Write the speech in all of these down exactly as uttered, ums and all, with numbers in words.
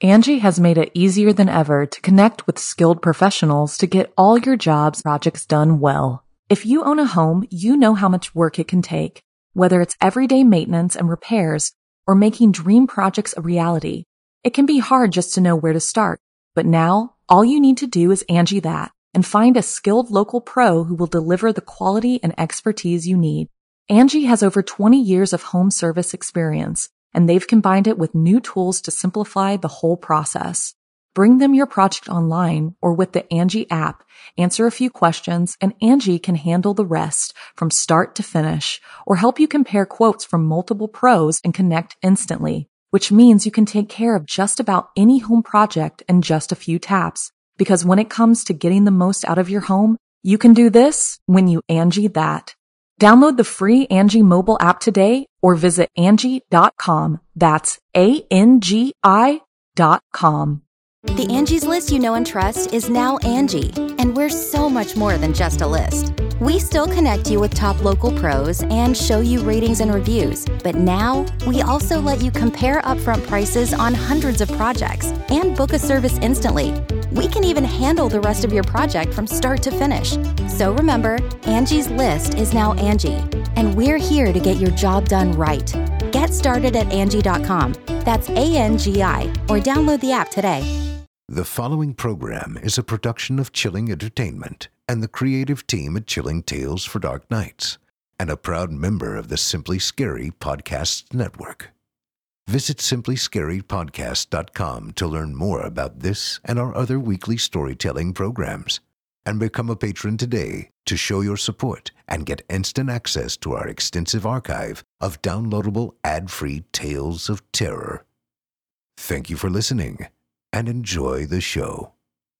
Angie has made it easier than ever to connect with skilled professionals to get all your jobs projects done well. If you own a home, you know how much work it can take, whether it's everyday maintenance and repairs or making dream projects a reality. It can be hard just to know where to start, but now all you need to do is Angie that and find a skilled local pro who will deliver the quality and expertise you need. Angie has over twenty years of home service experience, and they've combined it with new tools to simplify the whole process. Bring them your project online or with the Angie app, answer a few questions, and Angie can handle the rest from start to finish or help you compare quotes from multiple pros and connect instantly, which means you can take care of just about any home project in just a few taps. Because when it comes to getting the most out of your home, you can do this when you Angie that. Download the free Angie mobile app today or visit Angie dot com. That's A N G I dot com. The Angie's List you know and trust is now Angie, and we're so much more than just a list. We still connect you with top local pros and show you ratings and reviews, but now we also let you compare upfront prices on hundreds of projects and book a service instantly. We can even handle the rest of your project from start to finish. So remember, Angie's List is now Angie, and we're here to get your job done right. Get started at Angie dot com. That's A N G I, or download the app today. The following program is a production of Chilling Entertainment and the creative team at Chilling Tales for Dark Nights, and a proud member of the Simply Scary Podcasts Network. Visit simply scary podcast dot com to learn more about this and our other weekly storytelling programs, and become a patron today to show your support and get instant access to our extensive archive of downloadable ad-free tales of terror. Thank you for listening, and enjoy the show.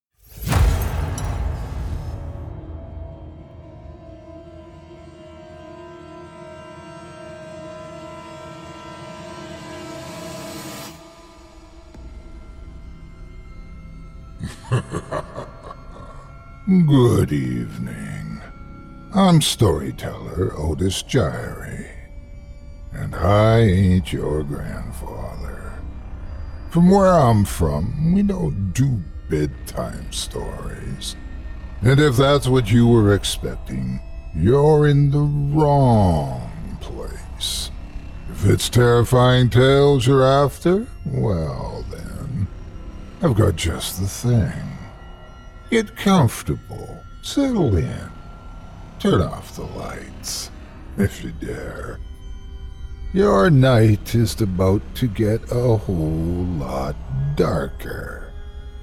Good evening. I'm storyteller Otis Gyrie, and I ain't your grandfather. From where I'm from, we don't do bedtime stories. And if that's what you were expecting, you're in the wrong place. If it's terrifying tales you're after, well then, I've got just the thing. Get comfortable, settle in, turn off the lights, if you dare. Your night is about to get a whole lot darker.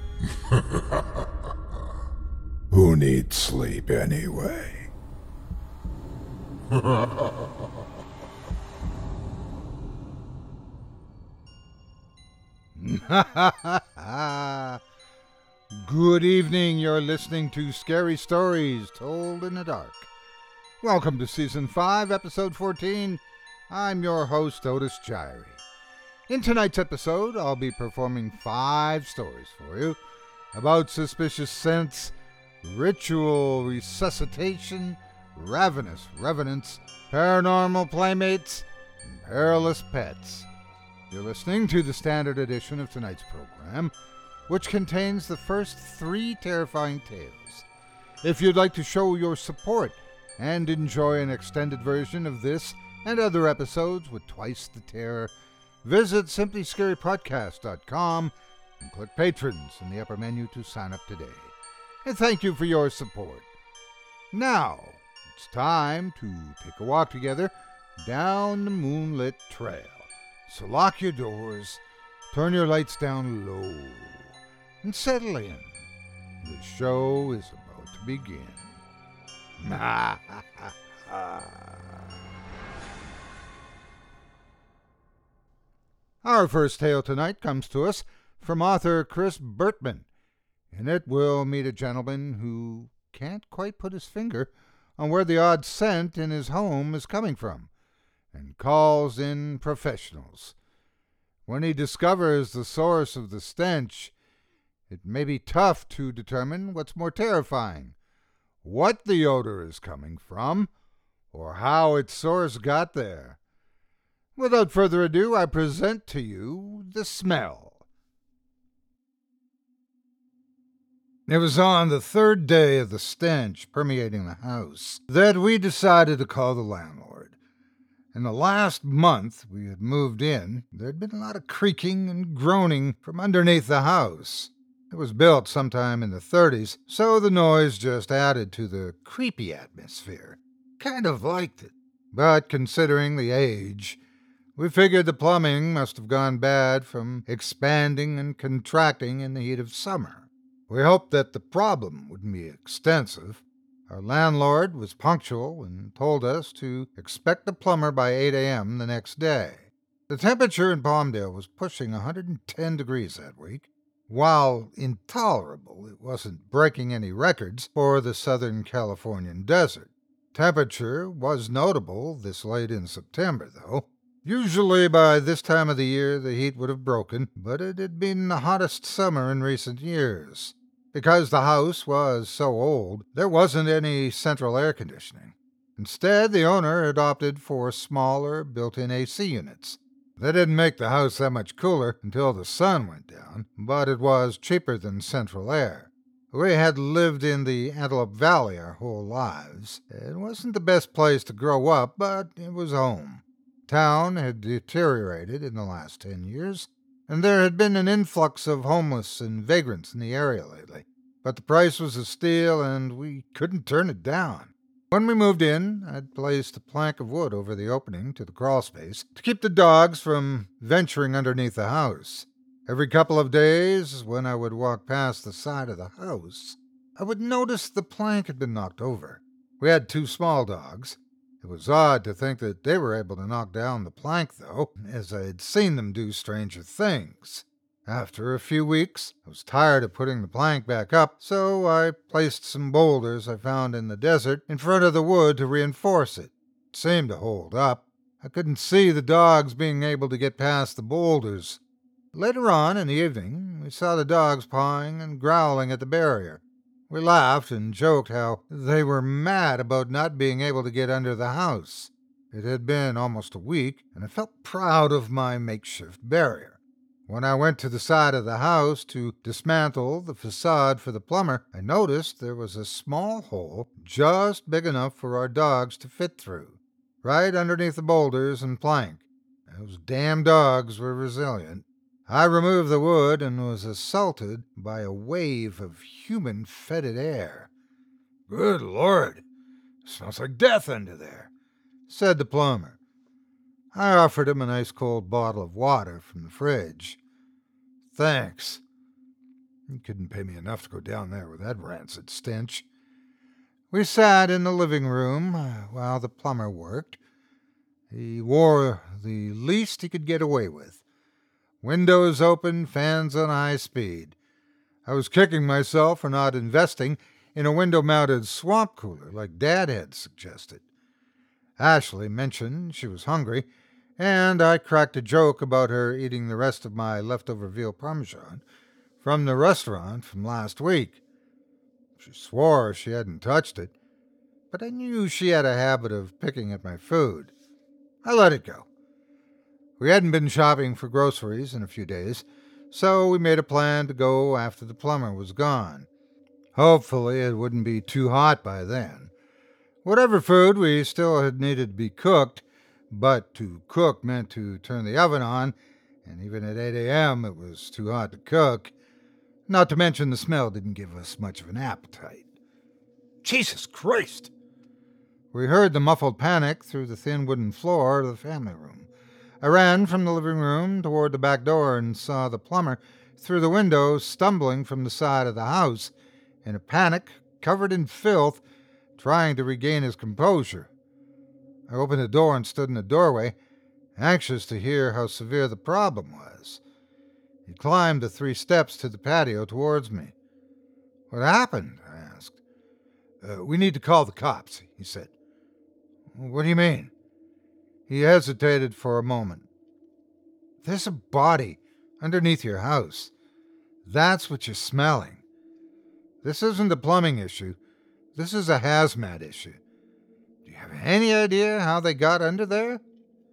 Who needs sleep anyway? Good evening, you're listening to Scary Stories Told in the Dark. Welcome to Season five, Episode fourteen. I'm your host, Otis Gyrie. In tonight's episode, I'll be performing five stories for you about suspicious scents, ritual resuscitation, ravenous revenants, paranormal playmates, and perilous pets. You're listening to the standard edition of tonight's program, which contains the first three terrifying tales. If you'd like to show your support and enjoy an extended version of this and other episodes with twice the terror, visit simply scary podcast dot com and click Patrons in the upper menu to sign up today. And thank you for your support. Now, it's time to take a walk together down the moonlit trail. So lock your doors, turn your lights down low, and settle in. The show is about to begin. Our first tale tonight comes to us from author Chris Burtman. In it, we'll meet a gentleman who can't quite put his finger on where the odd scent in his home is coming from, and calls in professionals. When he discovers the source of the stench, it may be tough to determine what's more terrifying, what the odor is coming from, or how its source got there. Without further ado, I present to you The Smell. It was on the third day of the stench permeating the house that we decided to call the landlord. In the last month we had moved in, there'd been a lot of creaking and groaning from underneath the house. It was built sometime in the thirties, so the noise just added to the creepy atmosphere. Kind of liked it. But considering the age, we figured the plumbing must have gone bad from expanding and contracting in the heat of summer. We hoped that the problem wouldn't be extensive. Our landlord was punctual and told us to expect the plumber by eight a.m. the next day. The temperature in Palmdale was pushing one hundred ten degrees that week. While intolerable, it wasn't breaking any records for the Southern Californian desert. Temperature was notable this late in September, though. Usually by this time of the year the heat would have broken, but it had been the hottest summer in recent years. Because the house was so old, there wasn't any central air conditioning. Instead, the owner had opted for smaller, built-in A C units. They didn't make the house that much cooler until the sun went down, but it was cheaper than central air. We had lived in the Antelope Valley our whole lives. It wasn't the best place to grow up, but it was home. Town had deteriorated in the last ten years, and there had been an influx of homeless and vagrants in the area lately. But the price was a steal, and we couldn't turn it down. When we moved in, I'd placed a plank of wood over the opening to the crawlspace to keep the dogs from venturing underneath the house. Every couple of days, when I would walk past the side of the house, I would notice the plank had been knocked over. We had two small dogs. It was odd to think that they were able to knock down the plank, though, as I had seen them do stranger things. After a few weeks, I was tired of putting the plank back up, so I placed some boulders I found in the desert in front of the wood to reinforce it. It seemed to hold up. I couldn't see the dogs being able to get past the boulders. Later on in the evening, we saw the dogs pawing and growling at the barrier. We laughed and joked how they were mad about not being able to get under the house. It had been almost a week, and I felt proud of my makeshift barrier. When I went to the side of the house to dismantle the facade for the plumber, I noticed there was a small hole just big enough for our dogs to fit through, right underneath the boulders and plank. Those damn dogs were resilient. I removed the wood and was assaulted by a wave of human-fetid air. "Good Lord, smells like death under there," said the plumber. I offered him an ice-cold bottle of water from the fridge. "Thanks." He couldn't pay me enough to go down there with that rancid stench. We sat in the living room while the plumber worked. He wore the least he could get away with. Windows open, fans on high speed. I was kicking myself for not investing in a window-mounted swamp cooler like Dad had suggested. Ashley mentioned she was hungry, and I cracked a joke about her eating the rest of my leftover veal parmesan from the restaurant from last week. She swore she hadn't touched it, but I knew she had a habit of picking at my food. I let it go. We hadn't been shopping for groceries in a few days, so we made a plan to go after the plumber was gone. Hopefully it wouldn't be too hot by then. Whatever food we still had needed to be cooked, but to cook meant to turn the oven on, and even at eight a.m. it was too hot to cook. Not to mention the smell didn't give us much of an appetite. Jesus Christ! We heard the muffled panic through the thin wooden floor of the family room. I ran from the living room toward the back door and saw the plumber through the window stumbling from the side of the house, in a panic, covered in filth, trying to regain his composure. I opened the door and stood in the doorway, anxious to hear how severe the problem was. He climbed the three steps to the patio towards me. "What happened?" I asked. Uh, "we need to call the cops," he said. "What do you mean?" He hesitated for a moment. "There's a body underneath your house. That's what you're smelling. This isn't a plumbing issue. This is a hazmat issue. Do you have any idea how they got under there?"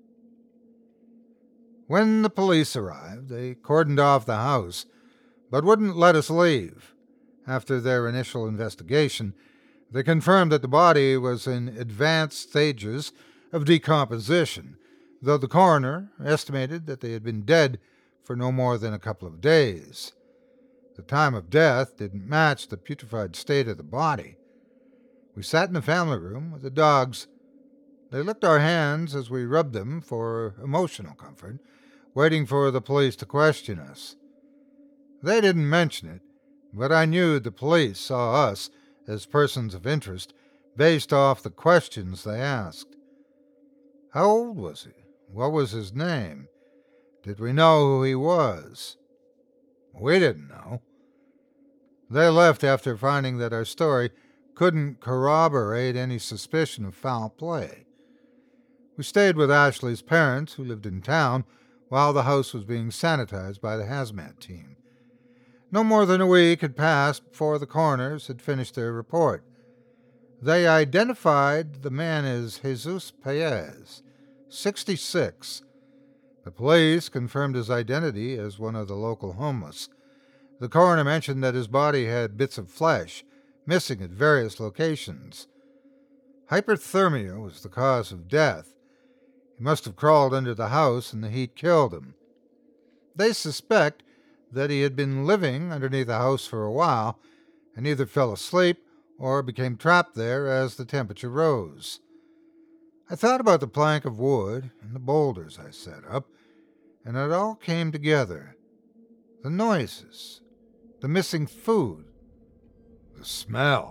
When the police arrived, they cordoned off the house, but wouldn't let us leave. After their initial investigation, they confirmed that the body was in advanced stages of decomposition, though the coroner estimated that they had been dead for no more than a couple of days. The time of death didn't match the putrefied state of the body. We sat in the family room with the dogs. They licked our hands as we rubbed them for emotional comfort, waiting for the police to question us. They didn't mention it, but I knew the police saw us as persons of interest based off the questions they asked. How old was he? What was his name? Did we know who he was? We didn't know. They left after finding that our story couldn't corroborate any suspicion of foul play. We stayed with Ashley's parents, who lived in town, while the house was being sanitized by the hazmat team. No more than a week had passed before the coroners had finished their report. They identified the man as Jesus Paez, sixty-six. The police confirmed his identity as one of the local homeless. The coroner mentioned that his body had bits of flesh missing at various locations. Hyperthermia was the cause of death. He must have crawled under the house and the heat killed him. They suspect that he had been living underneath the house for a while and either fell asleep or became trapped there as the temperature rose. I thought about the plank of wood and the boulders I set up, and it all came together. The noises, the missing food, the smell.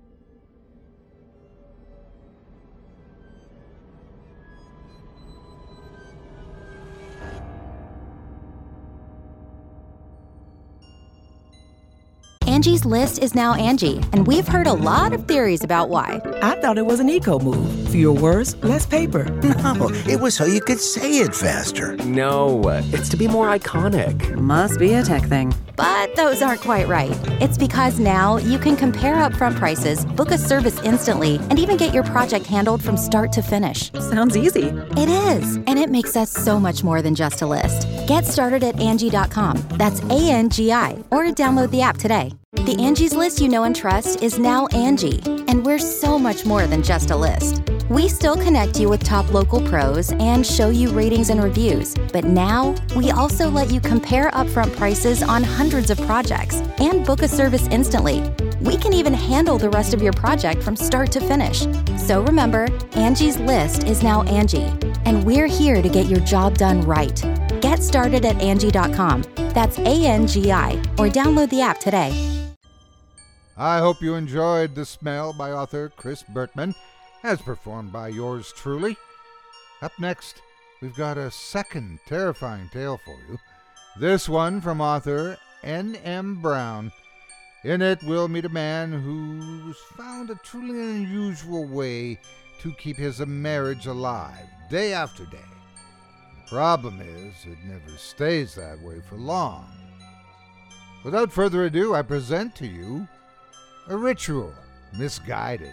Angie's List is now Angie, and we've heard a lot of theories about why. I thought it was an eco move. Fewer words, less paper. No, it was so you could say it faster. No, it's to be more iconic. Must be a tech thing. But those aren't quite right. It's because now you can compare upfront prices, book a service instantly, and even get your project handled from start to finish. Sounds easy. It is, and it makes us so much more than just a list. Get started at Angie dot com. That's A N G I, or download the app today. The Angie's List you know and trust is now Angie, and we're so much more than just a list. We still connect you with top local pros and show you ratings and reviews, but now we also let you compare upfront prices on hundreds of projects and book a service instantly. We can even handle the rest of your project from start to finish. So remember, Angie's List is now Angie, and we're here to get your job done right. Get started at Angie dot com. That's A N G I, or download the app today. I hope you enjoyed The Smell by author Chris Burtman, as performed by yours truly. Up next, we've got a second terrifying tale for you. This one from author N M Brown. In it, we'll meet a man who's found a truly unusual way to keep his marriage alive, day after day. The problem is, it never stays that way for long. Without further ado, I present to you A Ritual Misguided.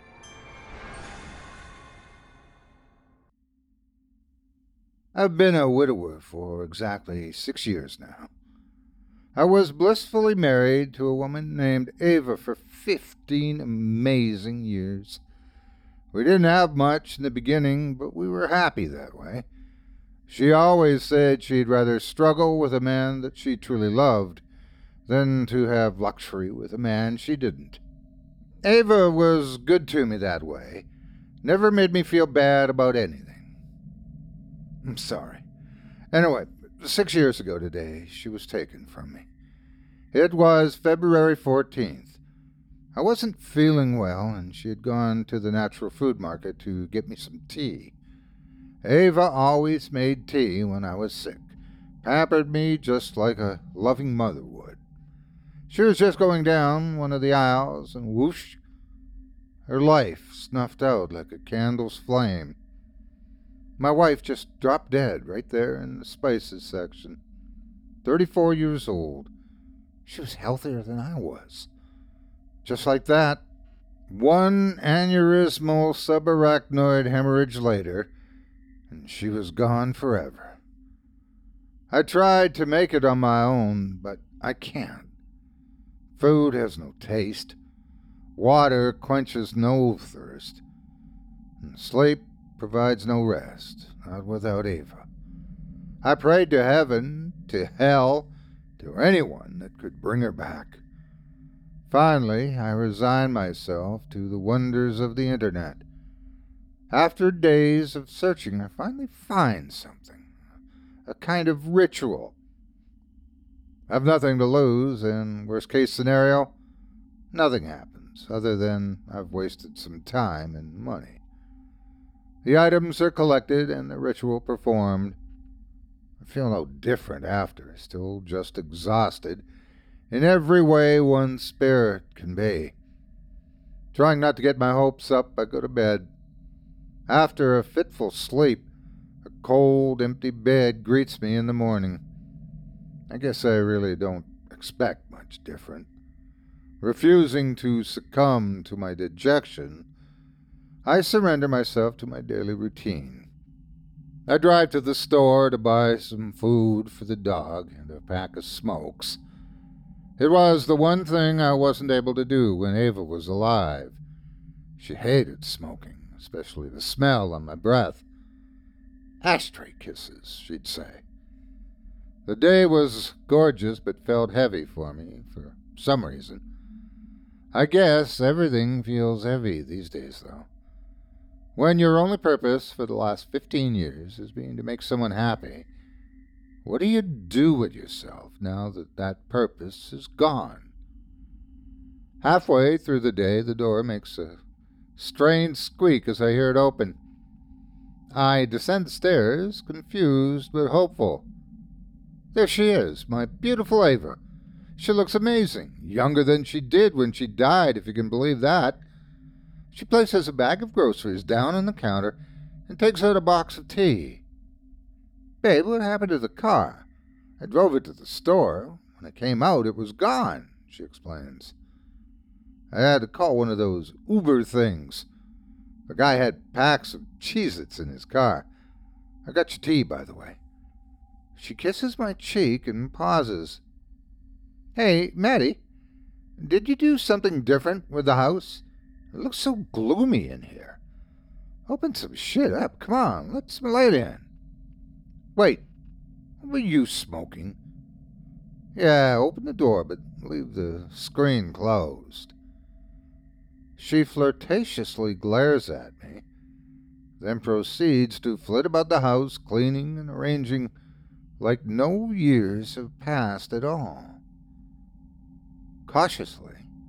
I've been a widower for exactly six years now. I was blissfully married to a woman named Ava for fifteen amazing years. We didn't have much in the beginning, but we were happy that way. She always said she'd rather struggle with a man that she truly loved than to have luxury with a man she didn't. Ava was good to me that way, never made me feel bad about anything. I'm sorry. Anyway, six years ago today, she was taken from me. It was February fourteenth. I wasn't feeling well, and she had gone to the natural food market to get me some tea. Ava always made tea when I was sick, pampered me just like a loving mother would. She was just going down one of the aisles, and whoosh, her life snuffed out like a candle's flame. My wife just dropped dead right there in the spices section. Thirty-four years old. She was healthier than I was. Just like that, one aneurysmal subarachnoid hemorrhage later, and she was gone forever. I tried to make it on my own, but I can't. Food has no taste. Water quenches no thirst. And sleep provides no rest, not without Ava. I prayed to heaven, to hell, to anyone that could bring her back. Finally, I resigned myself to the wonders of the internet. After days of searching, I finally find something, a kind of ritual. I've nothing to lose, and worst case scenario, nothing happens, other than I've wasted some time and money. The items are collected and the ritual performed. I feel no different after, still just exhausted in every way one's spirit can be. Trying not to get my hopes up, I go to bed. After a fitful sleep, a cold, empty bed greets me in the morning. I guess I really don't expect much different. Refusing to succumb to my dejection, I surrender myself to my daily routine. I drive to the store to buy some food for the dog and a pack of smokes. It was the one thing I wasn't able to do when Ava was alive. She hated smoking, especially the smell on my breath. Ashtray kisses, she'd say. The day was gorgeous but felt heavy for me for some reason. I guess everything feels heavy these days, though. When your only purpose for the last fifteen years has been to make someone happy, what do you do with yourself now that that purpose is gone? Halfway through the day, the door makes a strained squeak as I hear it open. I descend the stairs, confused but hopeful. There she is, my beautiful Ava. She looks amazing, younger than she did when she died, if you can believe that. She places a bag of groceries down on the counter and takes out a box of tea. Babe, what happened to the car? I drove it to the store. When I came out, it was gone, she explains. I had to call one of those Uber things. The guy had packs of Cheez-Its in his car. I got your tea, by the way. She kisses my cheek and pauses. Hey, Maddie, did you do something different with the house? It looks so gloomy in here. Open some shit up. Come on, let some light in. Wait, were you smoking? Yeah, open the door, but leave the screen closed. She flirtatiously glares at me, then proceeds to flit about the house, cleaning and arranging like no years have passed at all. Cautiously,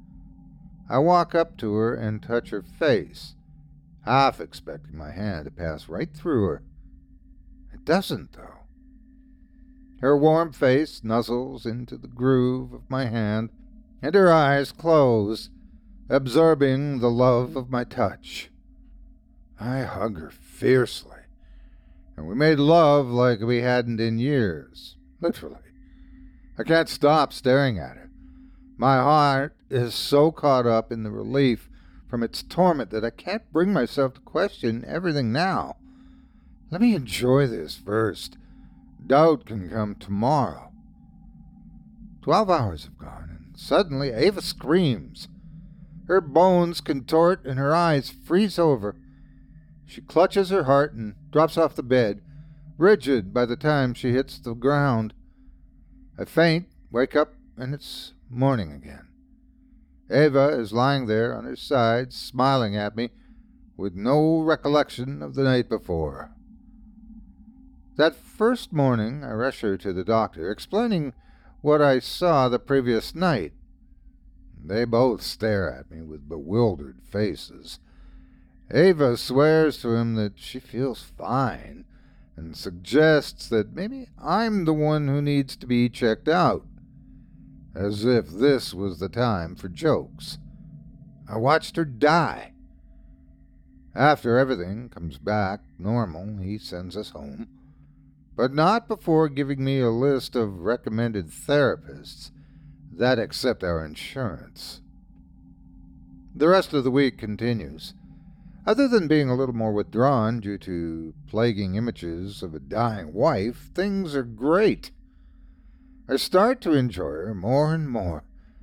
I walk up to her and touch her face, half expecting my hand to pass right through her. It doesn't, though. Her warm face nuzzles into the groove of my hand, and her eyes close, absorbing the love of my touch. I hug her fiercely, and we made love like we hadn't in years, literally. I can't stop staring at her. My heart is so caught up in the relief from its torment that I can't bring myself to question everything now. Let me enjoy this first. Doubt can come tomorrow. Twelve hours have gone, and suddenly Ava screams. Her bones contort and her eyes freeze over. She clutches her heart and drops off the bed, rigid by the time she hits the ground. I faint, wake up, and it's morning again. Ava is lying there on her side, smiling at me, with no recollection of the night before. That first morning, I rush her to the doctor, explaining what I saw the previous night. They both stare at me with bewildered faces. Ava swears to him that she feels fine, and suggests that maybe I'm the one who needs to be checked out, as if this was the time for jokes. I watched her die. After everything comes back normal, he sends us home, but not before giving me a list of recommended therapists that accept our insurance. The rest of the week continues. Other than being a little more withdrawn due to plaguing images of a dying wife, things are great. I start to enjoy her more and more.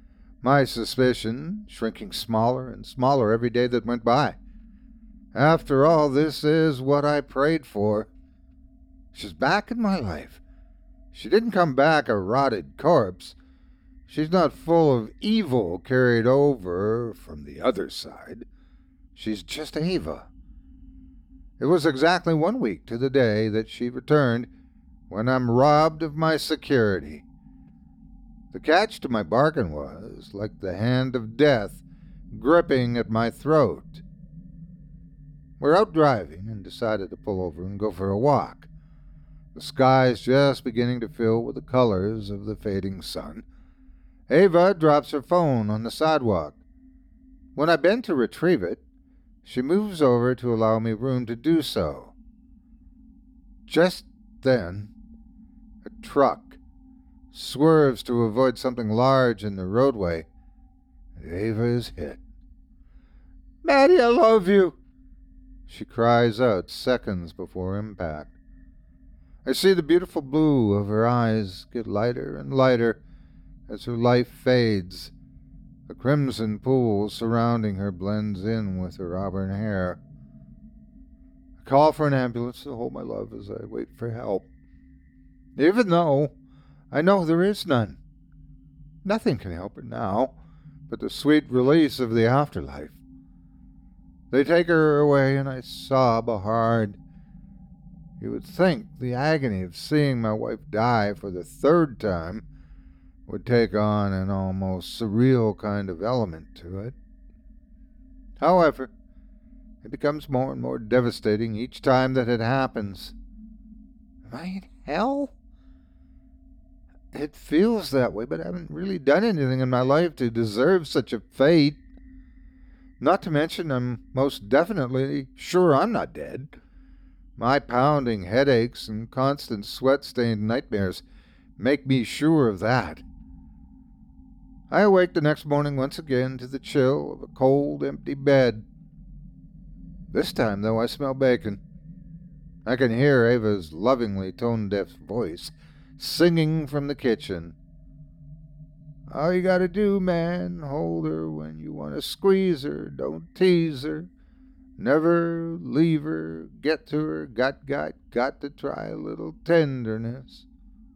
My suspicion shrinking smaller and smaller every day that went by. After all, this is what I prayed for. She's back in my life. She didn't come back a rotted corpse. She's not full of evil carried over from the other side. She's just Ava. It was exactly one week to the day that she returned when I'm robbed of my security. The catch to my bargain was like the hand of death gripping at my throat. We're out driving and decided to pull over and go for a walk. The sky's just beginning to fill with the colors of the fading sun. Ava drops her phone on the sidewalk. When I bend to retrieve it, she moves over to allow me room to do so. Just then, a truck swerves to avoid something large in the roadway, and Ava is hit. "Maddie, I love you," she cries out seconds before impact. I see the beautiful blue of her eyes get lighter and lighter as her life fades. The crimson pool surrounding her blends in with her auburn hair. I call for an ambulance to hold my love as I wait for help, even though I know there is none. Nothing can help her now but the sweet release of the afterlife. They take her away and I sob hard. You would think the agony of seeing my wife die for the third time would take on an almost surreal kind of element to it. However, it becomes more and more devastating each time that it happens. Am I in hell? It feels that way, but I haven't really done anything in my life to deserve such a fate. Not to mention, I'm most definitely sure I'm not dead. My pounding headaches and constant sweat-stained nightmares make me sure of that. I awake the next morning once again to the chill of a cold, empty bed. This time, though, I smell bacon. I can hear Ava's lovingly tone-deaf voice singing from the kitchen. All you gotta do, man, hold her when you want to squeeze her. Don't tease her. Never leave her, get to her, got, got, got to try a little tenderness.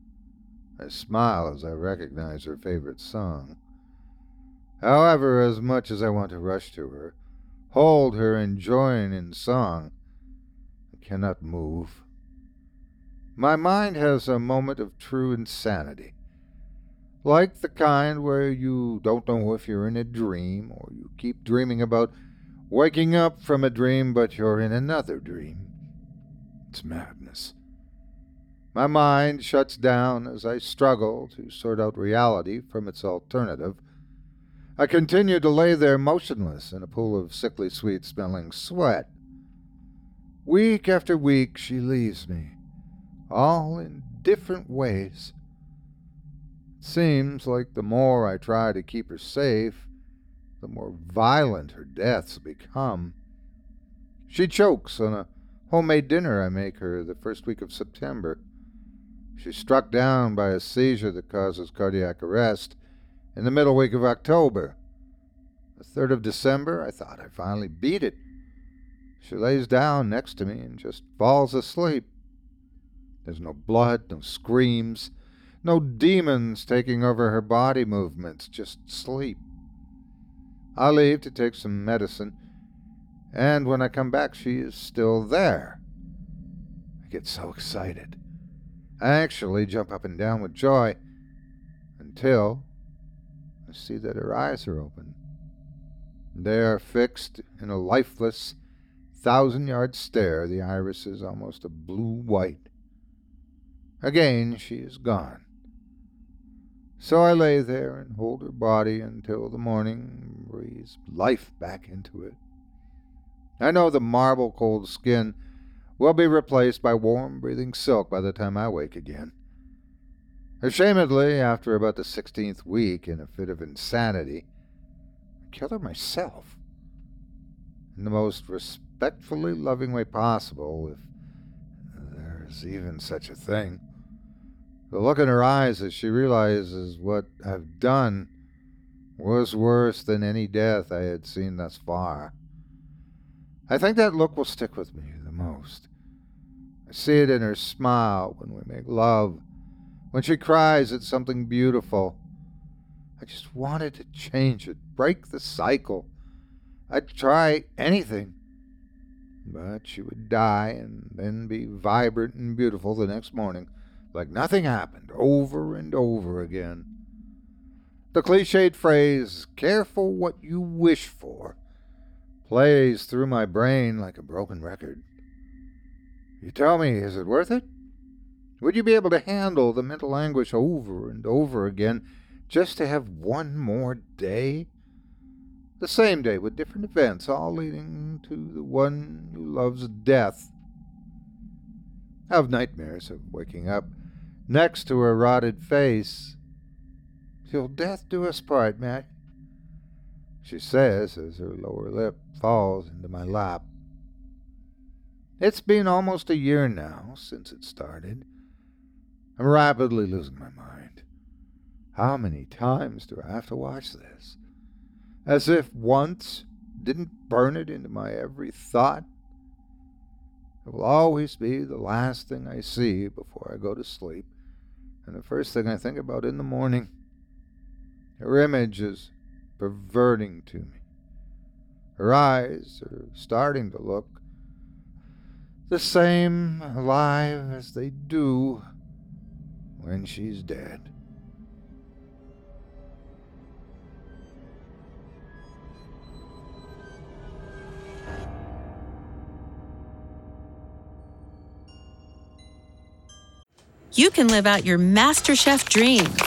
I smile as I recognize her favorite song. However, as much as I want to rush to her, hold her and join in song, I cannot move. My mind has a moment of true insanity, like the kind where you don't know if you're in a dream, or you keep dreaming about waking up from a dream, but you're in another dream. It's madness. My mind shuts down as I struggle to sort out reality from its alternative. I continue to lay there motionless in a pool of sickly sweet-smelling sweat. Week after week she leaves me, all in different ways. It seems like the more I try to keep her safe, the more violent her deaths become. She chokes on a homemade dinner I make her the first week of September. She's struck down by a seizure that causes cardiac arrest in the middle week of October. The third of December, I thought I finally beat it. She lays down next to me and just falls asleep. There's no blood, no screams, no demons taking over her body movements, just sleep. I leave to take some medicine, and when I come back, she is still there. I get so excited. I actually jump up and down with joy until I see that her eyes are open. They are fixed in a lifeless, thousand-yard stare. The iris is almost a blue-white. Again, she is gone. So I lay there and hold her body until the morning breathes life back into it. I know the marble-cold skin will be replaced by warm-breathing silk by the time I wake again. Ashamedly, after about the sixteenth week, in a fit of insanity, I kill her myself. In the most respectfully loving way possible, if there's even such a thing. The look in her eyes as she realizes what I've done was worse than any death I had seen thus far. I think that look will stick with me the most. I see it in her smile when we make love, when she cries at something beautiful. I just wanted to change it, break the cycle. I'd try anything. But she would die and then be vibrant and beautiful the next morning, like nothing happened, over and over again. The cliched phrase, careful what you wish for, plays through my brain like a broken record. You tell me, is it worth it? Would you be able to handle the mental anguish over and over again just to have one more day? The same day with different events, all leading to the one who loves death. I have nightmares of waking up next to her rotted face. Till death do us part, Matt, she says as her lower lip falls into my lap. It's been almost a year now since it started. I'm rapidly losing my mind. How many times do I have to watch this? As if once didn't burn it into my every thought. It will always be the last thing I see before I go to sleep, and the first thing I think about in the morning. Her image is perverting to me. Her eyes are starting to look the same alive as they do when she's dead. You can live out your MasterChef dreams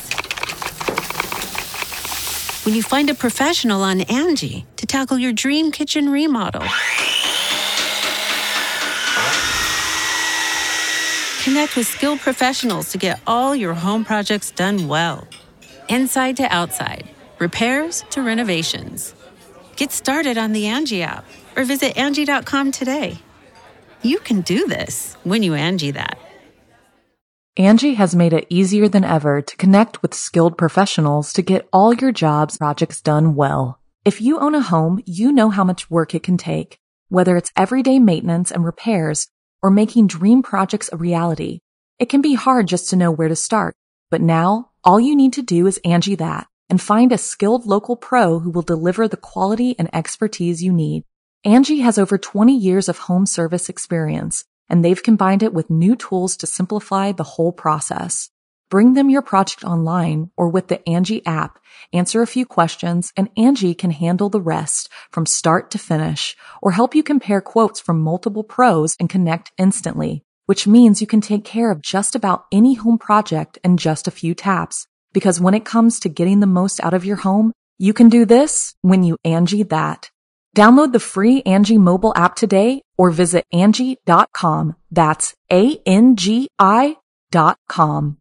when you find a professional on Angie to tackle your dream kitchen remodel. Connect with skilled professionals to get all your home projects done well. Inside to outside, repairs to renovations. Get started on the Angie app or visit Angie dot com today. You can do this when you Angie that. Angie has made it easier than ever to connect with skilled professionals to get all your jobs projects done well. If you own a home, you know how much work it can take, whether it's everyday maintenance and repairs or making dream projects a reality. It can be hard just to know where to start, but now all you need to do is Angie that and find a skilled local pro who will deliver the quality and expertise you need. Angie has over twenty years of home service experience, and they've combined it with new tools to simplify the whole process. Bring them your project online or with the Angie app, answer a few questions, and Angie can handle the rest from start to finish, or help you compare quotes from multiple pros and connect instantly, which means you can take care of just about any home project in just a few taps. Because when it comes to getting the most out of your home, you can do this when you Angie that. Download the free Angie mobile app today or visit Angie dot com. That's A N G I dot com.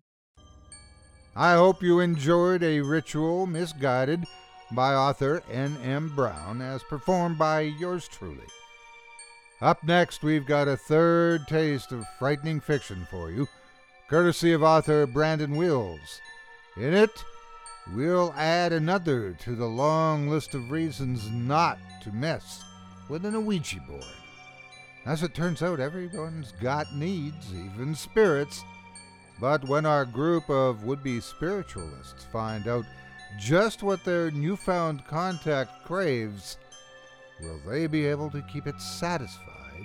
I hope you enjoyed A Ritual Misguided by author N M Brown as performed by yours truly. Up next, we've got a third taste of frightening fiction for you, courtesy of author Brandon Wills. In it, we'll add another to the long list of reasons not to mess with an Ouija board. As it turns out, everyone's got needs, even spirits. But when our group of would-be spiritualists find out just what their newfound contact craves, will they be able to keep it satisfied?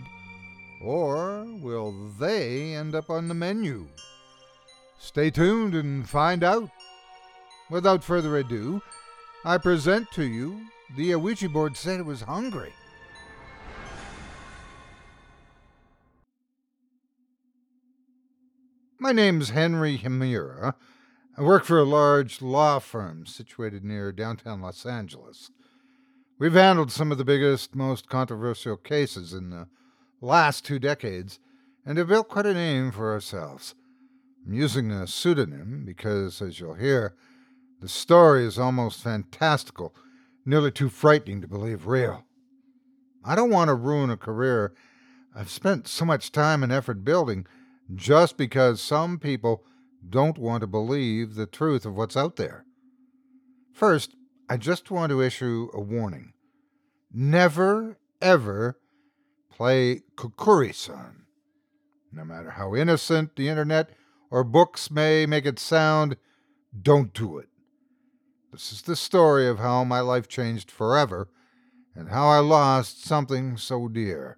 Or will they end up on the menu? Stay tuned and find out. Without further ado, I present to you The Ouija Board Said It Was Hungry. My name's Henry Himura. I work for a large law firm situated near downtown Los Angeles. We've handled some of the biggest, most controversial cases in the last two decades and have built quite a name for ourselves. I'm using a pseudonym because, as you'll hear, the story is almost fantastical, nearly too frightening to believe real. I don't want to ruin a career I've spent so much time and effort building just because some people don't want to believe the truth of what's out there. First, I just want to issue a warning. Never, ever play Kokuri-san. No matter how innocent the internet or books may make it sound, don't do it. This is the story of how my life changed forever and how I lost something so dear.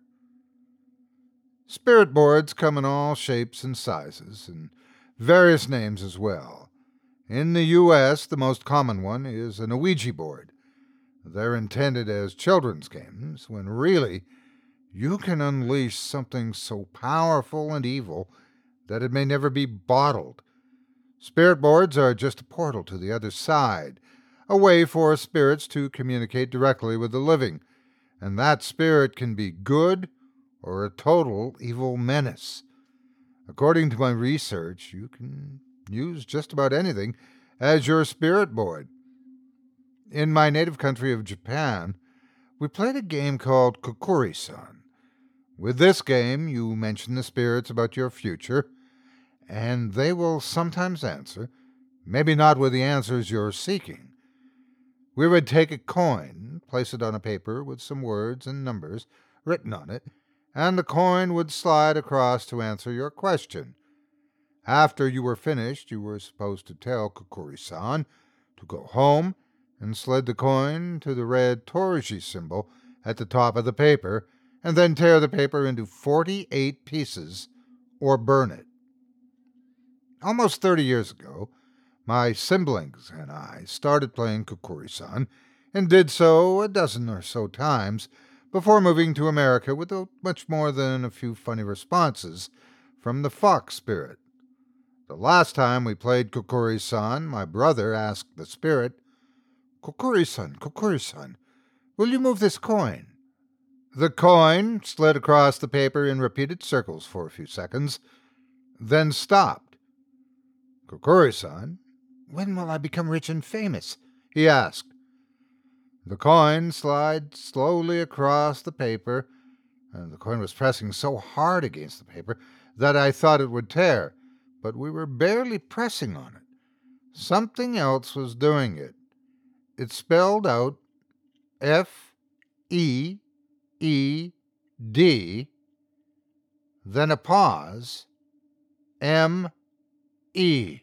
Spirit boards come in all shapes and sizes, and various names as well. In the U S, the most common one is an Ouija board. They're intended as children's games, when really, you can unleash something so powerful and evil that it may never be bottled. Spirit boards are just a portal to the other side, a way for spirits to communicate directly with the living, and that spirit can be good or a total evil menace. According to my research, you can use just about anything as your spirit board. In my native country of Japan, we played a game called Kokuri-san. With this game, you mention the spirits about your future, and they will sometimes answer, maybe not with the answers you're seeking. We would take a coin, place it on a paper with some words and numbers written on it, and the coin would slide across to answer your question. After you were finished, you were supposed to tell Kokuri-san to go home and slid the coin to the red Toriji symbol at the top of the paper, and then tear the paper into forty-eight pieces or burn it. Almost thirty years ago, my siblings and I started playing Kokuri-san, and did so a dozen or so times before moving to America without much more than a few funny responses from the fox spirit. The last time we played Kokuri-san, my brother asked the spirit, Kokuri-san, Kokuri-san, will you move this coin? The coin slid across the paper in repeated circles for a few seconds, then stopped. Kokuri-san, when will I become rich and famous? He asked. The coin slid slowly across the paper, and the coin was pressing so hard against the paper that I thought it would tear, but we were barely pressing on it. Something else was doing it. It spelled out F E E D, then a pause, M E.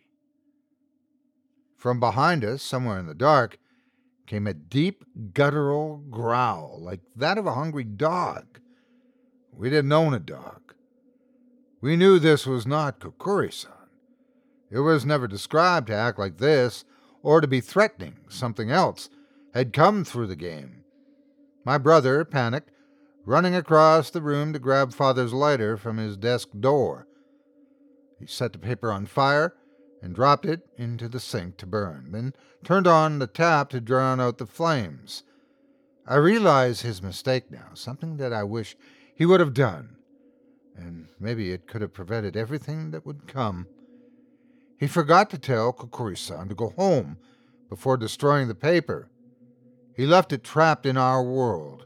From behind us, somewhere in the dark, came a deep guttural growl, like that of a hungry dog. We didn't own a dog. We knew this was not Kokuri-san. It was never described to act like this, or to be threatening. Something else had come through the game. My brother panicked, running across the room to grab Father's lighter from his desk door. He set the paper on fire and dropped it into the sink to burn, then turned on the tap to drown out the flames. I realize his mistake now, something that I wish he would have done, and maybe it could have prevented everything that would come. He forgot to tell Kokuri-san to go home before destroying the paper. He left it trapped in our world.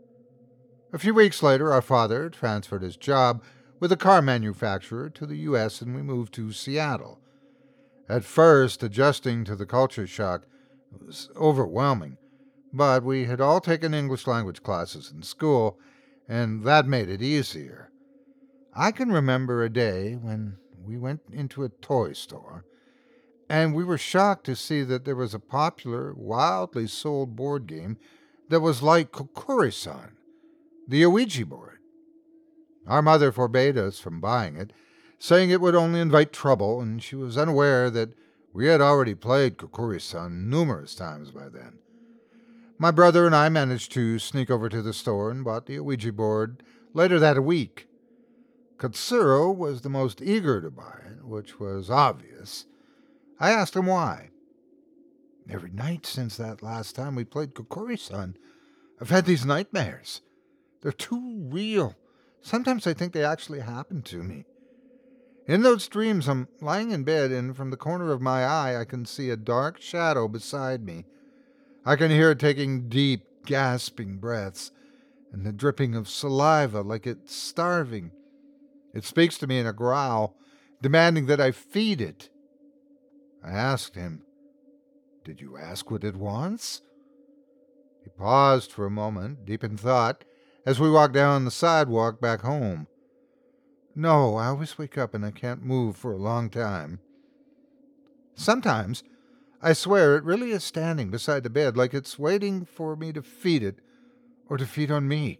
A few weeks later, our father transferred his job with a car manufacturer to the U S and we moved to Seattle. At first, adjusting to the culture shock was overwhelming, but we had all taken English language classes in school, and that made it easier. I can remember a day when we went into a toy store, and we were shocked to see that there was a popular, wildly sold board game that was like Kokuri-san, the Ouija board. Our mother forbade us from buying it, saying it would only invite trouble, and she was unaware that we had already played Kokuri-san numerous times by then. My brother and I managed to sneak over to the store and bought the Ouija board later that week. Katsuro was the most eager to buy it, which was obvious. I asked him why. Every night since that last time we played Kokuri-san, I've had these nightmares. They're too real. Sometimes I think they actually happened to me. In those dreams, I'm lying in bed, and from the corner of my eye, I can see a dark shadow beside me. I can hear it taking deep, gasping breaths, and the dripping of saliva like it's starving. It speaks to me in a growl, demanding that I feed it. I asked him, Did you ask what it wants? He paused for a moment, deep in thought, as we walked down the sidewalk back home. No, I always wake up and I can't move for a long time. Sometimes, I swear, it really is standing beside the bed like it's waiting for me to feed it or to feed on me.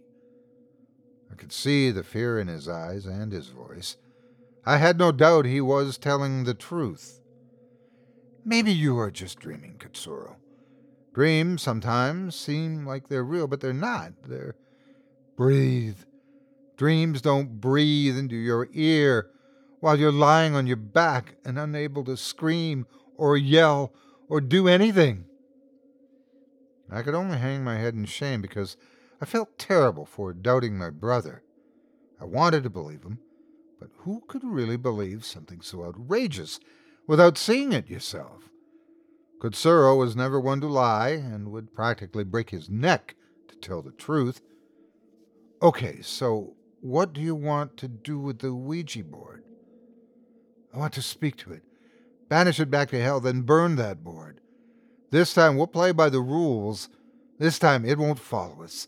I could see the fear in his eyes and his voice. I had no doubt he was telling the truth. Maybe you are just dreaming, Katsuro. Dreams sometimes seem like they're real, but they're not. They're breathe. Dreams don't breathe into your ear while you're lying on your back and unable to scream or yell or do anything. I could only hang my head in shame because I felt terrible for doubting my brother. I wanted to believe him, but who could really believe something so outrageous without seeing it yourself? Katsuro was never one to lie and would practically break his neck to tell the truth. Okay, so what do you want to do with the Ouija board? I want to speak to it, banish it back to hell, then burn that board. This time we'll play by the rules. This time it won't follow us.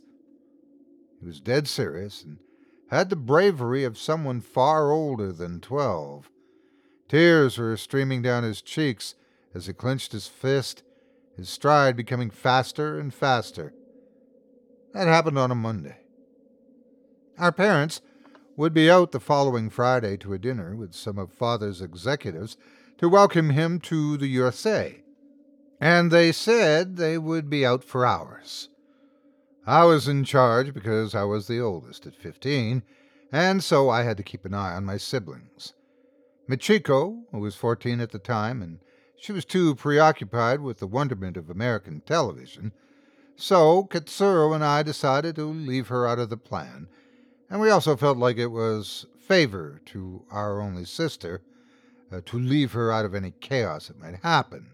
He was dead serious and had the bravery of someone far older than twelve. Tears were streaming down his cheeks as he clenched his fist, his stride becoming faster and faster. That happened on a Monday. Our parents would be out the following Friday to a dinner with some of Father's executives to welcome him to the U S A, and they said they would be out for hours. I was in charge because I was the oldest at fifteen, and so I had to keep an eye on my siblings. Michiko, who was fourteen at the time, and she was too preoccupied with the wonderment of American television, so Katsuro and I decided to leave her out of the plan, and we also felt like it was favor to our only sister uh, to leave her out of any chaos that might happen.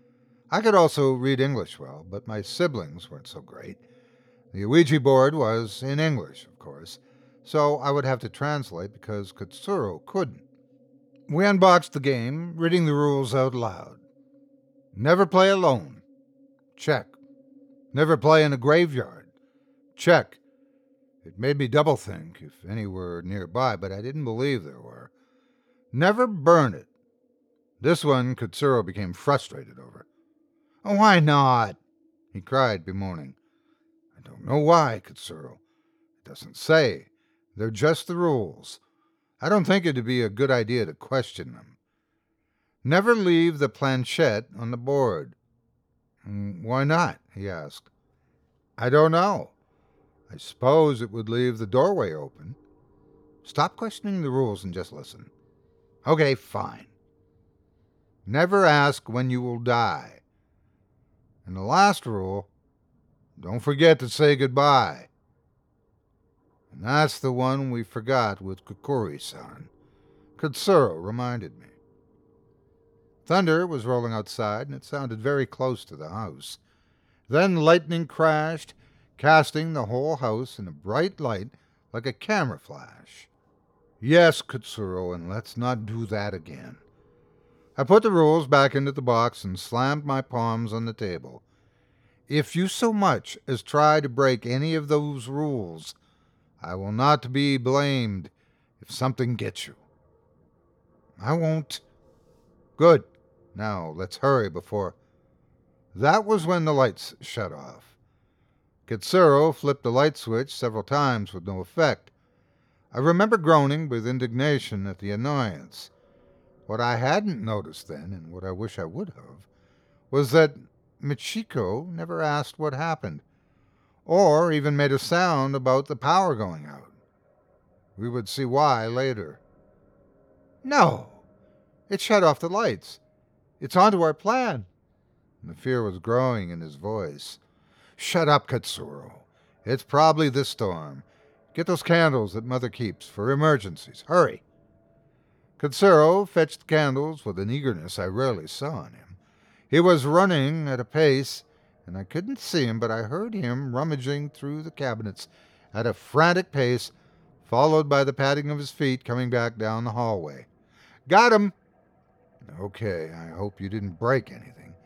I could also read English well, but my siblings weren't so great. The Ouija board was in English, of course, so I would have to translate because Katsuro couldn't. We unboxed the game, reading the rules out loud. Never play alone. Check. Never play in a graveyard. Check. It made me double think if any were nearby, but I didn't believe there were. Never burn it. This one Katsuro became frustrated over. Oh, why not? He cried, bemoaning. I don't know why, Katsuro. It doesn't say. They're just the rules. I don't think it'd be a good idea to question them. Never leave the planchette on the board. Why not? He asked. I don't know. I suppose it would leave the doorway open. Stop questioning the rules and just listen. Okay, fine. Never ask when you will die. And the last rule, don't forget to say goodbye. And that's the one we forgot with Kokori-san. Katsuro reminded me. Thunder was rolling outside, and it sounded very close to the house. Then lightning crashed, casting the whole house in a bright light like a camera flash. Yes, Katsuro, and let's not do that again. I put the rules back into the box and slammed my palms on the table. If you so much as try to break any of those rules, I will not be blamed if something gets you. I won't. Good. Now let's hurry before... That was when the lights shut off. Katsuro flipped the light switch several times with no effect. I remember groaning with indignation at the annoyance. What I hadn't noticed then, and what I wish I would have, was that Michiko never asked what happened, or even made a sound about the power going out. We would see why later. No! It shut off the lights. It's onto our plan. And the fear was growing in his voice. Shut up, Katsuro. It's probably this storm. Get those candles that Mother keeps for emergencies. Hurry. Katsuro fetched candles with an eagerness I rarely saw in him. He was running at a pace, and I couldn't see him, but I heard him rummaging through the cabinets at a frantic pace, followed by the padding of his feet coming back down the hallway. Got him! Okay, I hope you didn't break anything.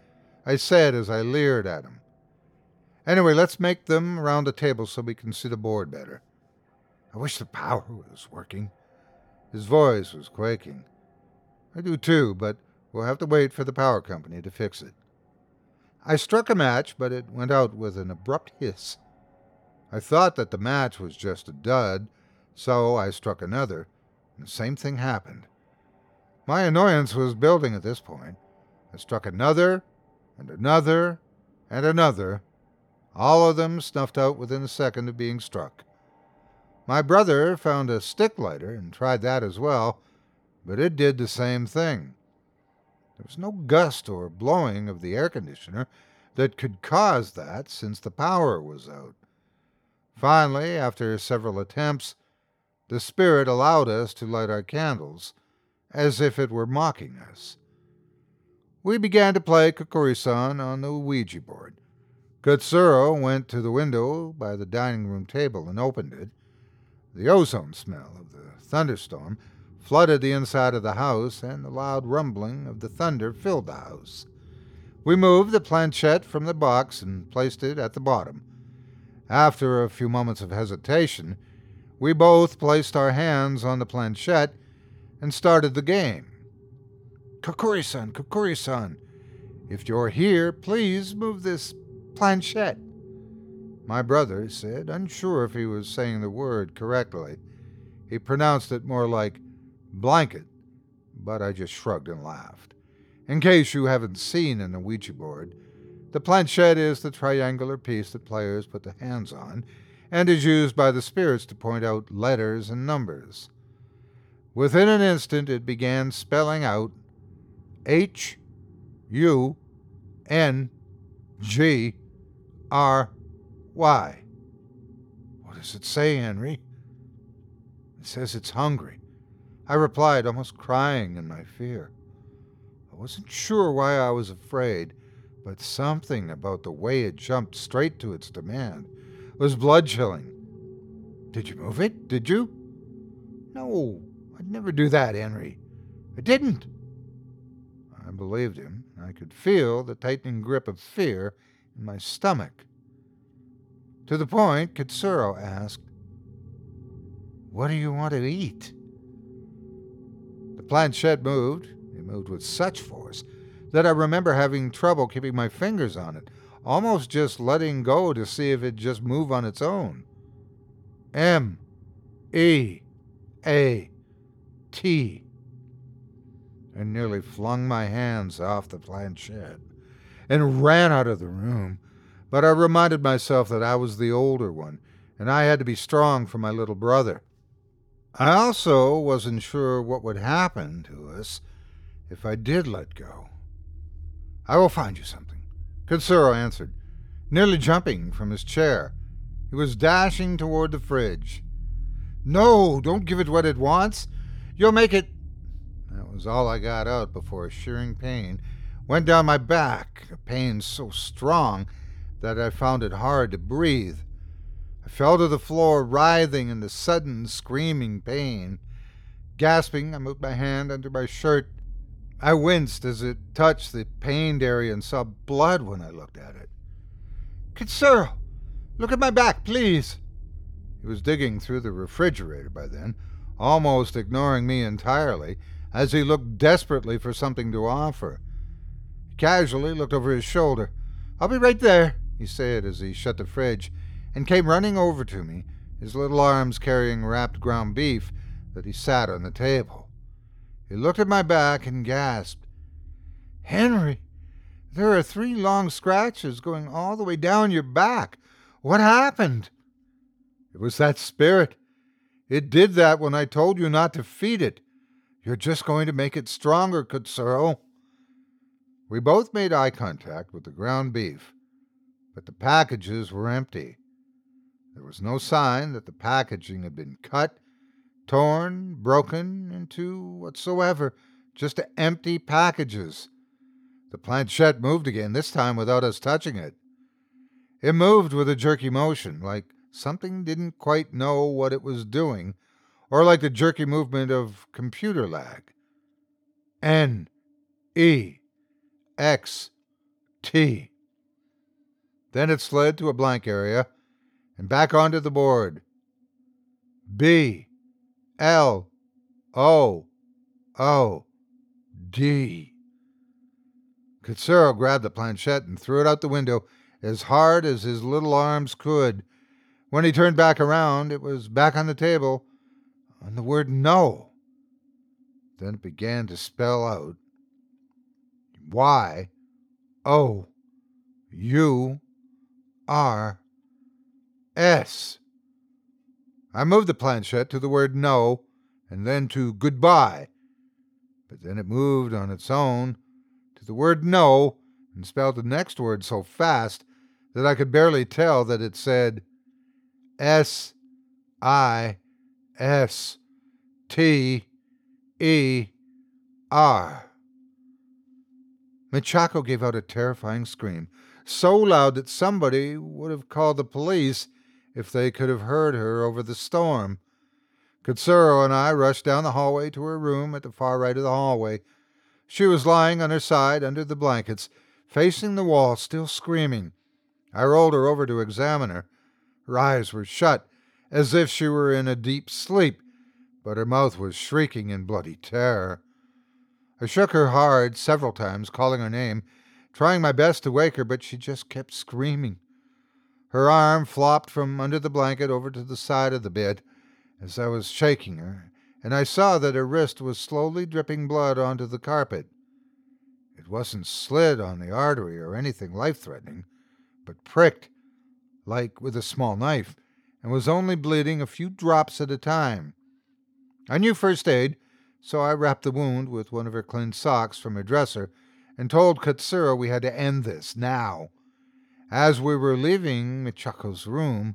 I said as I leered at him. Anyway, let's make them around the table so we can see the board better. I wish the power was working. His voice was quaking. I do too, but we'll have to wait for the power company to fix it. I struck a match, but it went out with an abrupt hiss. I thought that the match was just a dud, so I struck another, and the same thing happened. My annoyance was building at this point. I struck another, and another, and another, all of them snuffed out within a second of being struck. My brother found a stick lighter and tried that as well, but it did the same thing. There was no gust or blowing of the air conditioner that could cause that since the power was out. Finally, after several attempts, the spirit allowed us to light our candles, as if it were mocking us. We began to play Kokori-san on the Ouija board. Katsuro went to the window by the dining room table and opened it. The ozone smell of the thunderstorm flooded the inside of the house, and the loud rumbling of the thunder filled the house. We moved the planchette from the box and placed it at the bottom. After a few moments of hesitation, we both placed our hands on the planchette and started the game. Kokori-san, Kokori-san, if you're here, please move this planchette. My brother said, unsure if he was saying the word correctly. He pronounced it more like blanket, but I just shrugged and laughed. In case you haven't seen an Ouija board, the planchette is the triangular piece that players put their hands on and is used by the spirits to point out letters and numbers. Within an instant, it began spelling out H U N G R Y. What does it say, Henry? It says it's hungry. I replied, almost crying in my fear. I wasn't sure why I was afraid, but something about the way it jumped straight to its demand was blood-chilling. Did you move it? Did you? No, I'd never do that, Henry. I didn't. I believed him. I could feel the tightening grip of fear in my stomach. To the point, Katsuro asked, "What do you want to eat?" The planchette moved. It moved with such force that I remember having trouble keeping my fingers on it, almost just letting go to see if it'd just move on its own. M E A T. I nearly flung my hands off the planchette and ran out of the room, but I reminded myself that I was the older one, and I had to be strong for my little brother. I also wasn't sure what would happen to us if I did let go. I will find you something, Katsuro answered, nearly jumping from his chair. He was dashing toward the fridge. No, don't give it what it wants. You'll make it... That was all I got out before a shearing pain went down my back, a pain so strong that I found it hard to breathe. I fell to the floor, writhing in the sudden screaming pain. Gasping, I moved my hand under my shirt. I winced as it touched the pained area and saw blood when I looked at it. Katsuro, look at my back, please. He was digging through the refrigerator by then, almost ignoring me entirely, as he looked desperately for something to offer. He casually looked over his shoulder. I'll be right there, he said as he shut the fridge, and came running over to me, his little arms carrying wrapped ground beef that he sat on the table. He looked at my back and gasped, Henry, there are three long scratches going all the way down your back. What happened? It was that spirit. It did that when I told you not to feed it. You're just going to make it stronger, Katsuro. We both made eye contact with the ground beef, but the packages were empty. There was no sign that the packaging had been cut, torn, broken into whatsoever, just empty packages. The planchette moved again, this time without us touching it. It moved with a jerky motion, like something didn't quite know what it was doing, or like the jerky movement of computer lag. N, E, X, T. Then it slid to a blank area and back onto the board. B. L. O. O. D. Katsuro grabbed the planchette and threw it out the window as hard as his little arms could. When he turned back around, it was back on the table on the word no. Then it began to spell out Y O U R S. I moved the planchette to the word no and then to goodbye, but then it moved on its own to the word no and spelled the next word so fast that I could barely tell that it said S I S T E R. Michako gave out a terrifying scream, so loud that somebody would have called the police if they could have heard her over the storm. Katsuro and I rushed down the hallway to her room at the far right of the hallway. She was lying on her side under the blankets, facing the wall, still screaming. I rolled her over to examine her. Her eyes were shut, as if she were in a deep sleep, but her mouth was shrieking in bloody terror. I shook her hard several times, calling her name, trying my best to wake her, but she just kept screaming. Her arm flopped from under the blanket over to the side of the bed as I was shaking her, and I saw that her wrist was slowly dripping blood onto the carpet. It wasn't slit on the artery or anything life-threatening, but pricked, like with a small knife, and was only bleeding a few drops at a time. I knew first aid, so I wrapped the wound with one of her clean socks from her dresser and told Katsuro we had to end this now. As we were leaving Michako's room,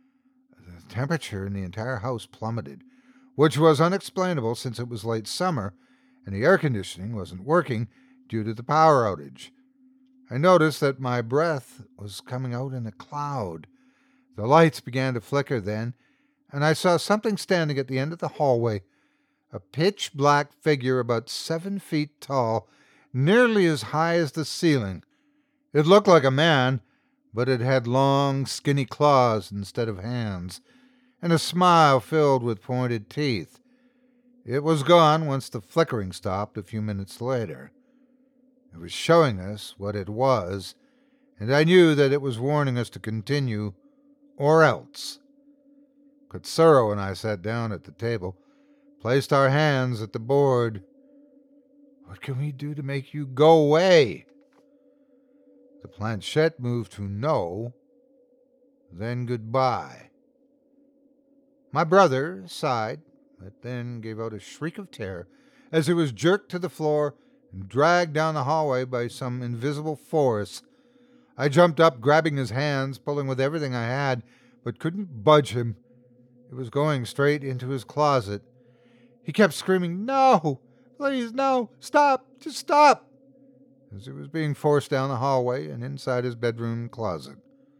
the temperature in the entire house plummeted, which was unexplainable since it was late summer and the air conditioning wasn't working due to the power outage. I noticed that my breath was coming out in a cloud. The lights began to flicker then, and I saw something standing at the end of the hallway, a pitch-black figure about seven feet tall, nearly as high as the ceiling. It looked like a man, but it had long, skinny claws instead of hands, and a smile filled with pointed teeth. It was gone once the flickering stopped a few minutes later. It was showing us what it was, and I knew that it was warning us to continue, or else. Katsuro and I sat down at the table, placed our hands at the board. What can we do to make you go away? The planchette moved to no, then goodbye. My brother sighed, but then gave out a shriek of terror as he was jerked to the floor and dragged down the hallway by some invisible force. I jumped up, grabbing his hands, pulling with everything I had, but couldn't budge him. It was going straight into his closet. He kept screaming, "No! Please, no! Stop! Just stop!" as he was being forced down the hallway and inside his bedroom closet.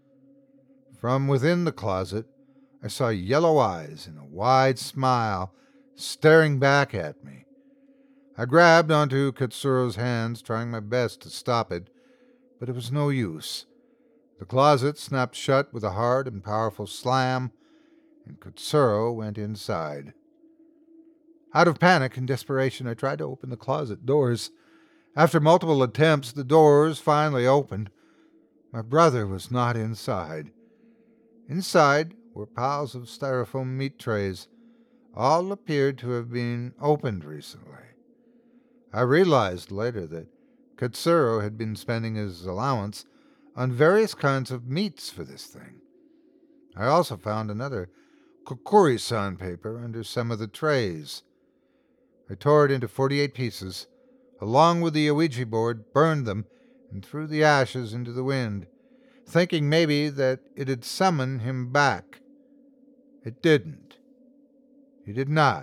From within the closet, I saw yellow eyes and a wide smile staring back at me. I grabbed onto Katsuro's hands, trying my best to stop it, but it was no use. The closet snapped shut with a hard and powerful slam, and Katsuro went inside. Out of panic and desperation, I tried to open the closet doors. After multiple attempts, the doors finally opened. My brother was not inside. Inside were piles of styrofoam meat trays. All appeared to have been opened recently. I realized later that Katsuro had been spending his allowance on various kinds of meats for this thing. I also found another Kokuri-san paper under some of the trays. I tore it into forty-eight pieces, along with the Ouija board, burned them, and threw the ashes into the wind, thinking maybe that it'd summon him back. It didn't. He did not.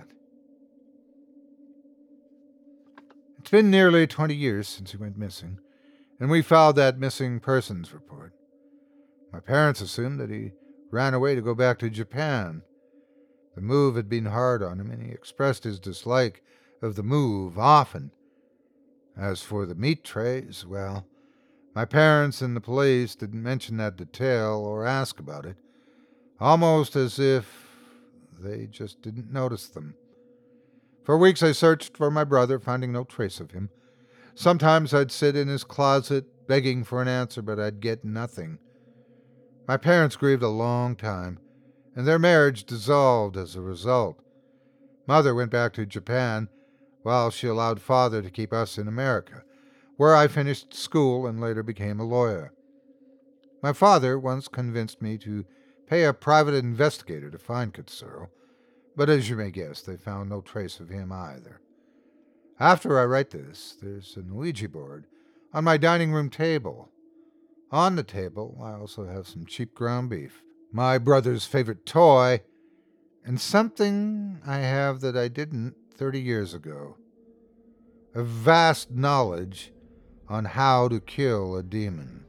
It's been nearly twenty years since he went missing, and we filed that missing persons report. My parents assumed that he ran away to go back to Japan. The move had been hard on him, and he expressed his dislike of the move often. As for the meat trays, well, My parents and the police didn't mention that detail or ask about it, almost as if they just didn't notice them. For weeks I searched for my brother, finding no trace of him. Sometimes I'd sit in his closet, begging for an answer, but I'd get nothing. My parents grieved a long time, and their marriage dissolved as a result. Mother went back to Japan, while she allowed Father to keep us in America, where I finished school and later became a lawyer. My father once convinced me to pay a private investigator to find Katsuro, but as you may guess, they found no trace of him either. After I write this, there's an Ouija board on my dining room table. On the table, I also have some cheap ground beef, my brother's favorite toy, and something I have that I didn't thirty years ago. A vast knowledge on how to kill a demon.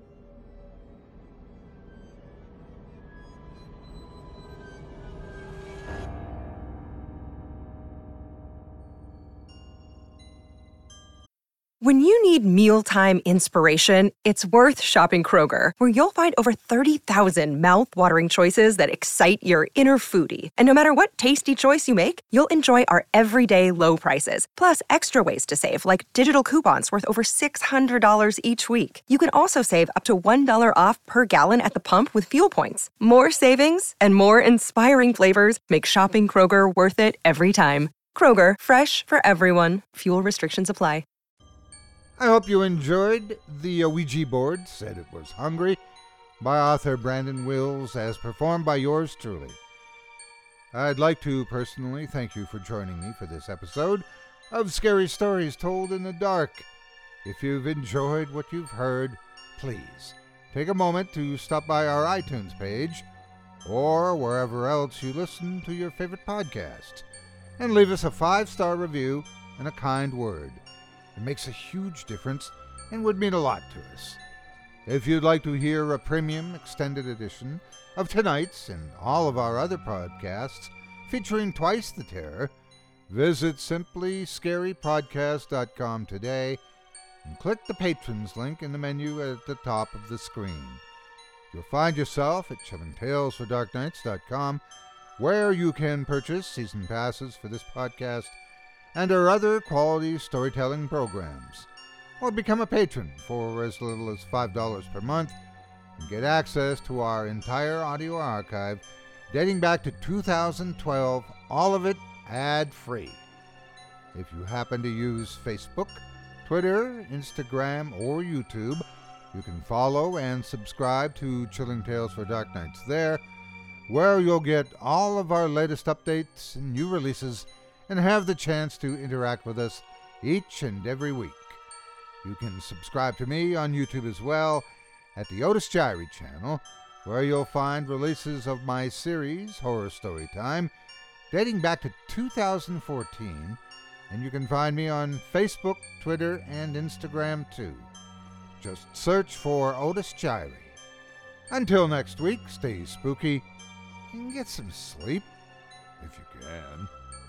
When you need mealtime inspiration, it's worth shopping Kroger, where you'll find over thirty thousand mouth-watering choices that excite your inner foodie. And no matter what tasty choice you make, you'll enjoy our everyday low prices, plus extra ways to save, like digital coupons worth over six hundred dollars each week. You can also save up to one dollar off per gallon at the pump with fuel points. More savings and more inspiring flavors make shopping Kroger worth it every time. Kroger, fresh for everyone. Fuel restrictions apply. I hope you enjoyed The Ouija Board Said It Was Hungry by author Brandon Wills, as performed by yours truly. I'd like to personally thank you for joining me for this episode of Scary Stories Told in the Dark. If you've enjoyed what you've heard, please take a moment to stop by our iTunes page or wherever else you listen to your favorite podcast and leave us a five-star review and a kind word. It makes a huge difference and would mean a lot to us. If you'd like to hear a premium extended edition of tonight's and all of our other podcasts featuring Twice the Terror, visit simply scary podcast dot com today and click the Patrons link in the menu at the top of the screen. You'll find yourself at chilling tales for dark nights dot com, where you can purchase season passes for this podcast and our other quality storytelling programs, or become a patron for as little as five dollars per month and get access to our entire audio archive dating back to two thousand twelve, all of it ad-free. If you happen to use Facebook, Twitter, Instagram, or YouTube, you can follow and subscribe to Chilling Tales for Dark Nights there, where you'll get all of our latest updates and new releases and have the chance to interact with us each and every week. You can subscribe to me on YouTube as well at the Otis Jiry channel, where you'll find releases of my series, Horror Story Time, dating back to two thousand fourteen, and you can find me on Facebook, Twitter, and Instagram too. Just search for Otis Jiry. Until next week, stay spooky and get some sleep, if you can.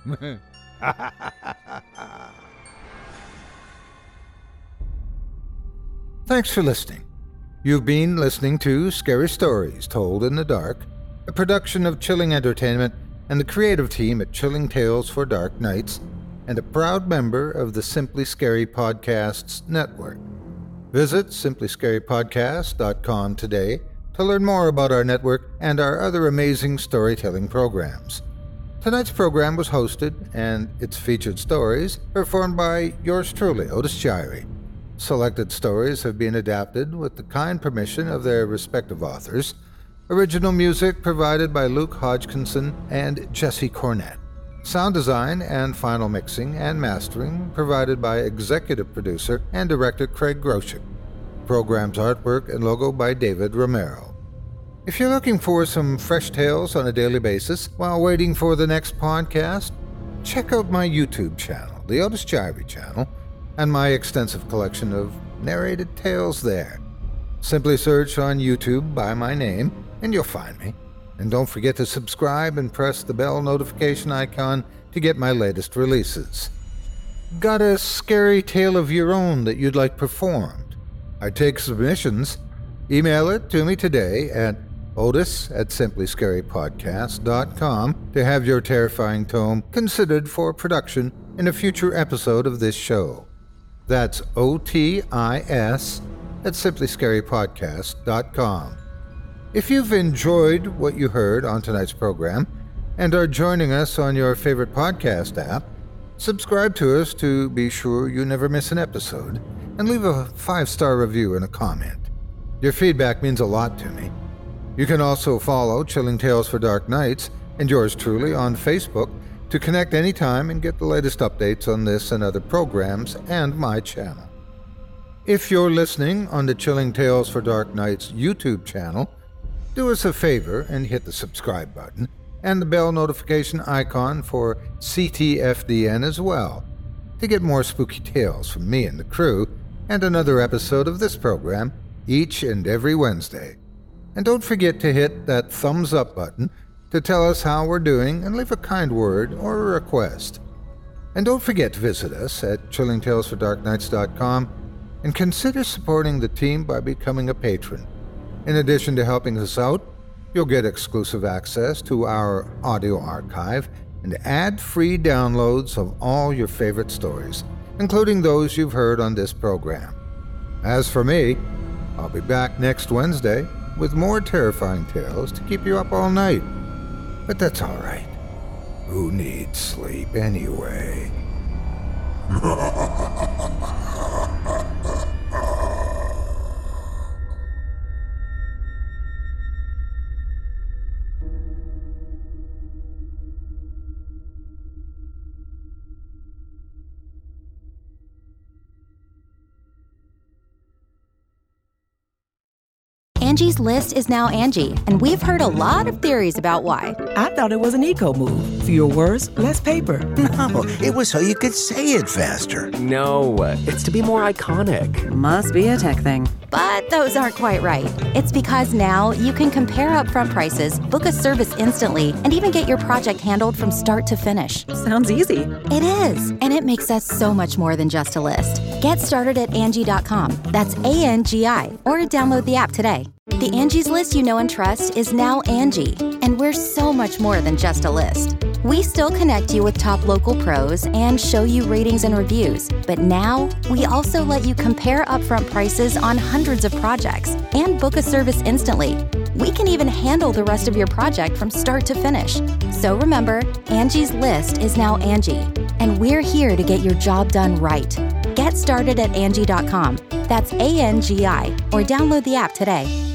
Thanks for listening. You've been listening to Scary Stories Told in the Dark, a production of Chilling Entertainment and the creative team at Chilling Tales for Dark Nights, and a proud member of the Simply Scary Podcasts Network. Visit simply scary podcast dot com today to learn more about our network and our other amazing storytelling programs. Tonight's program was hosted, and its featured stories performed by yours truly, Otis Jiry. Selected stories have been adapted with the kind permission of their respective authors. Original music provided by Luke Hodgkinson and Jesse Cornett. Sound design and final mixing and mastering provided by executive producer and director Craig Groshek. Program's artwork and logo by David Romero. If you're looking for some fresh tales on a daily basis while waiting for the next podcast, check out my YouTube channel, the Otis Jiry channel, and my extensive collection of narrated tales there. Simply search on YouTube by my name, and you'll find me. And don't forget to subscribe and press the bell notification icon to get my latest releases. Got a scary tale of your own that you'd like performed? I take submissions. Email it to me today at Otis at simply scary podcast dot com to have your terrifying tome considered for production in a future episode of this show. That's O T I S at simply scary podcast dot com. If you've enjoyed what you heard on tonight's program and are joining us on your favorite podcast app, subscribe to us to be sure you never miss an episode, and leave a five-star review and a comment. Your feedback means a lot to me. You can also follow Chilling Tales for Dark Nights and yours truly on Facebook to connect anytime and get the latest updates on this and other programs and my channel. If you're listening on the Chilling Tales for Dark Nights YouTube channel, do us a favor and hit the subscribe button and the bell notification icon for C T F D N as well to get more spooky tales from me and the crew and another episode of this program each and every Wednesday. And don't forget to hit that thumbs up button to tell us how we're doing and leave a kind word or a request. And don't forget to visit us at chilling tales for dark nights dot com and consider supporting the team by becoming a patron. In addition to helping us out, you'll get exclusive access to our audio archive and ad-free downloads of all your favorite stories, including those you've heard on this program. As for me, I'll be back next Wednesday with more terrifying tales to keep you up all night. But that's all right. Who needs sleep anyway? Angie's List is now Angie, and we've heard a lot of theories about why. I thought it was an eco move. Fewer words, less paper. No, it was so you could say it faster. No, it's to be more iconic. Must be a tech thing. But those aren't quite right. It's because now you can compare upfront prices, book a service instantly, and even get your project handled from start to finish. Sounds easy. It is, and it makes us so much more than just a list. Get started at Angie dot com. That's A N G I, or download the app today. The Angie's List you know and trust is now Angie, and we're so much more than just a list. We still connect you with top local pros and show you ratings and reviews, but now we also let you compare upfront prices on hundreds of projects and book a service instantly. We can even handle the rest of your project from start to finish. So remember, Angie's List is now Angie, and we're here to get your job done right. Get started at Angie dot com. That's A N G I, or download the app today.